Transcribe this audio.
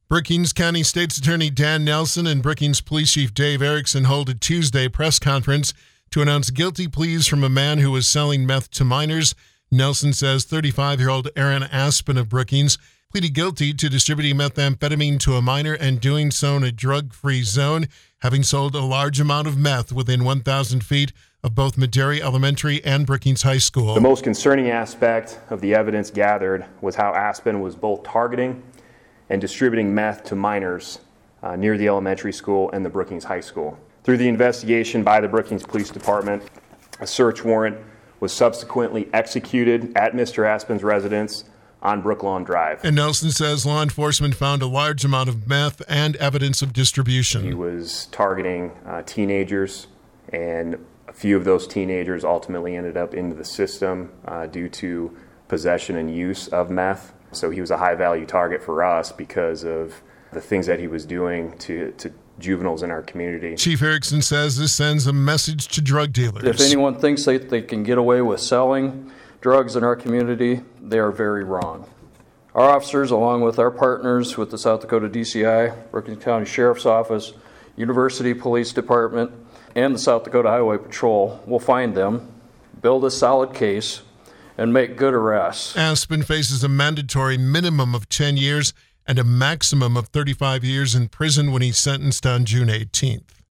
Brookings County State's Attorney Dan Nelson and Brookings Police Chief Dave Erickson hold a Tuesday press conference to announce guilty pleas from a man who was selling meth to minors. Nelson says 35-year-old Aaron Aspen of Brookings pleaded guilty to distributing methamphetamine to a minor and doing so in a drug-free zone, having sold a large amount of meth within 1,000 feet of both Medarie Elementary and Brookings High School. The most concerning aspect of the evidence gathered was how Aspen was both targeting and distributing meth to minors near the elementary school and the Brookings High School. Through the investigation by the Brookings Police Department, a search warrant was subsequently executed at Mr. Aspen's residence on Brooklawn Drive. And Nelson says law enforcement found a large amount of meth and evidence of distribution. He was targeting teenagers, and a few of those teenagers ultimately ended up into the system due to possession and use of meth. So he was a high-value target for us because of the things that he was doing to juveniles in our community. Chief Erickson says this sends a message to drug dealers. If anyone thinks they can get away with selling drugs in our community, they are very wrong. Our officers, along with our partners with the South Dakota DCI, Brookings County Sheriff's Office, University Police Department, and the South Dakota Highway Patrol, will find them, build a solid case, and make good arrests. Aspen faces a mandatory minimum of 10 years and a maximum of 35 years in prison when he's sentenced on June 18th.